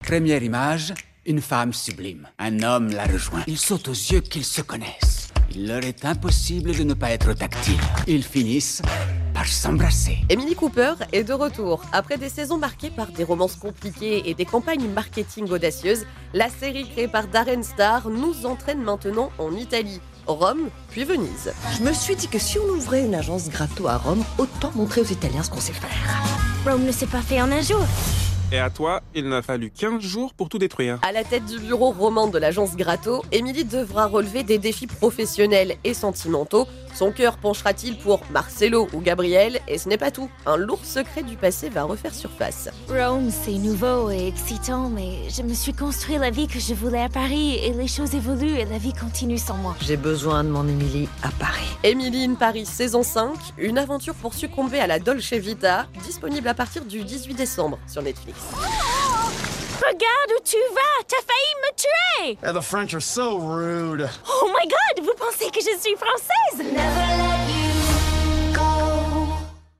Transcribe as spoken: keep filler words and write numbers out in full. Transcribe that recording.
Première image, une femme sublime. Un homme la rejoint. Il saute aux yeux qu'ils se connaissent. Il leur est impossible de ne pas être tactile. Ils finissent par s'embrasser. Emily Cooper est de retour. Après des saisons marquées par des romances compliquées et des campagnes marketing audacieuses, la série créée par Darren Star nous entraîne maintenant en Italie, Rome, puis Venise. Je me suis dit que si on ouvrait une agence Gratto à Rome, autant montrer aux Italiens ce qu'on sait faire. Rome ne s'est pas fait en un jour. Et à toi, il n'a fallu quinze jours pour tout détruire. À la tête du bureau roman de l'agence Gratto, Emily devra relever des défis professionnels et sentimentaux. Son cœur penchera-t-il pour Marcello ou Gabriel? Et ce n'est pas tout. Un lourd secret du passé va refaire surface. Rome, c'est nouveau et excitant, mais je me suis construit la vie que je voulais à Paris et les choses évoluent et la vie continue sans moi. J'ai besoin de mon Émilie à Paris. Emily in Paris saison cinq, une aventure pour succomber à la Dolce Vita, disponible à partir du dix-huit décembre sur Netflix. Regarde où tu vas! T'as failli me tuer! Yeah, the French are so rude. Oh my god! Vous pensez que je suis française?